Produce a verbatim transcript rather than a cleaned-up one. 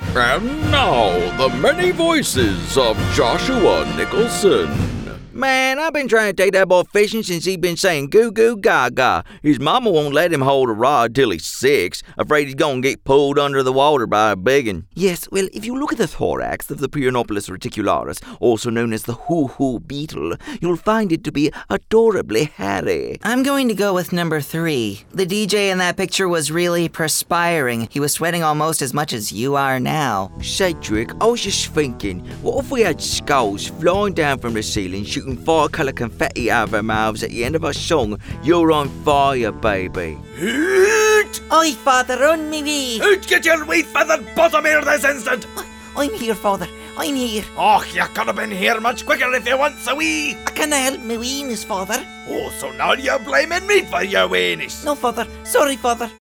And now, the many voices of Joshua Nicholson. Man, I've been trying to take that boy fishing since he been saying goo goo gaga. His mama won't let him hold a rod till he's six, afraid he's gonna get pulled under the water by a biggin. Yes, well, if you look at the thorax of the Prionopolis reticularis, also known as the hoo-hoo beetle, you'll find it to be adorably hairy. I'm going to go with number three. The D J in that picture was really perspiring. He was sweating almost as much as you are now. Cedric, I was just thinking, what if we had skulls flying down from the ceiling, shooting fire-colour confetti out of our mouths at the end of our song, You're on Fire, Baby? Hoot! Oi, father, on me wee! Hoot, get your wee feathered bottom here this instant! I'm here, father. I'm here. Och, you could have been here much quicker if you want so wee. I can't help me weenus, father. Oh, so now you're blaming me for your weenus. No, father. Sorry, father.